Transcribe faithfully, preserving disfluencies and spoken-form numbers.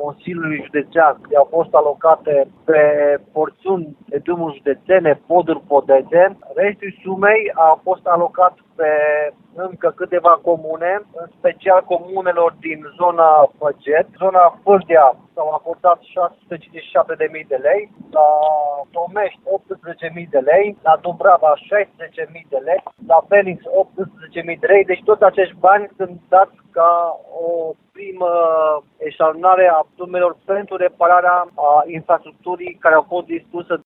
Consiliului Județean i-au fost alocate pe porțiuni de drumuri județene, poduri, podete. Restul sumei a fost alocat pe încă câteva comune, în special comunelor din zona Făget. Zona Fârdea s-au acordat șase sute cincizeci și șapte de mii de lei, la Tomești optsprezece mii de lei, la Dubrava șaisprezece mii de lei, la Phoenix optsprezece mii de lei. Deci toți acești bani sunt dați ca o primă eșalonare a sumelor pentru repararea a infrastructurii care au fost distruse